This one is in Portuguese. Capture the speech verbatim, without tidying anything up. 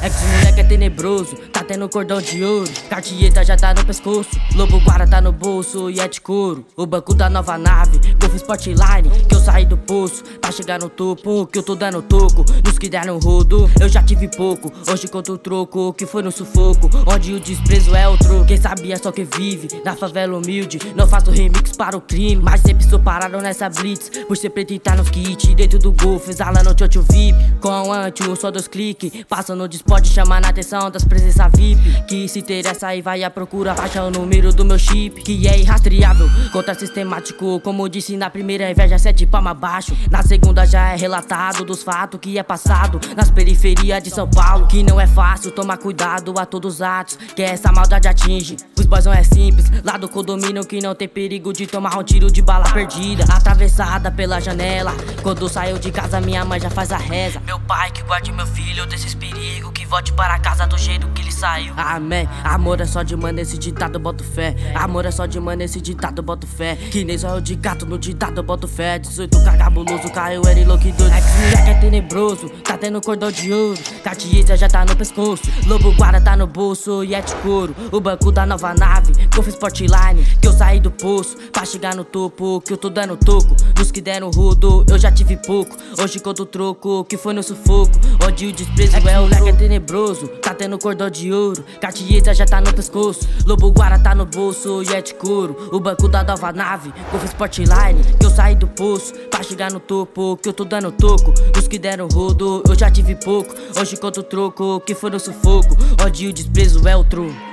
É que esse moleque é tenebroso, tá tendo cordão de ouro. Cartieta já tá no pescoço, lobo guara tá no bolso e é de couro. O banco da nova nave, Golf Sportline, que eu saí do poço pra chegar no topo, que eu tô dando toco nos que deram rodo. Eu já tive pouco, hoje conto o troco, que foi no sufoco, onde o desprezo é o troco. Quem sabia só que vive na favela humilde, não faço remix para o crime, mas sempre sou parado nessa blitz, por ser preto e tá nos kits, dentro do Golf, exalando tchotcho V I P. Com anti, um só dois cliques, passando de spot, chamando a atenção das presenças V I P. Que se interessa e vai à procura, baixa o número do meu chip, que é irrastreável, contra sistemático. Como disse na primeira, inveja sete palma abaixo. Na segunda já é relatado dos fatos que é passado nas periferias de São Paulo. Que não é fácil, tomar cuidado a todos os atos que essa maldade atinge. Os boys não é simples, lá do condomínio que não tem perigo de tomar um tiro de bala perdida. Atravessada pela janela, quando saiu de casa minha mãe já faz a reza. Meu pai que guarde meu filho desses perigos, que volte para casa do jeito que ele saiu. Amém. Amor é só de mano, esse ditado boto fé. Amor é só de mano, esse ditado boto fé. Que nem só eu de gato no ditado boto fé. dezoito cagabuloso, caiu ele louco e doido. É que esse moleque é tenebroso, tá tendo cordão de ouro. Cartieta já tá no pescoço, lobo guara tá no bolso e é de couro. O banco da nova nave, Golf Sportline, que eu saí do poço pra chegar no topo, que eu tô dando toco nos que deram rodo. Eu já tive pouco, hoje conto o troco, que foi no sufoco, onde o desprezo é, é o moleque é tenebroso, tá tendo cordão de ouro. Cartieta já tá no pescoço, lobo guara tá no bolso e é de couro. O banco da nova nave, Golf Sportline, que eu saí do poço pra chegar no topo, que eu tô dando toco nos que deram rodo. Eu já tive pouco, hoje conto o troco, que foi no sufoco, onde o desprezo é o troco.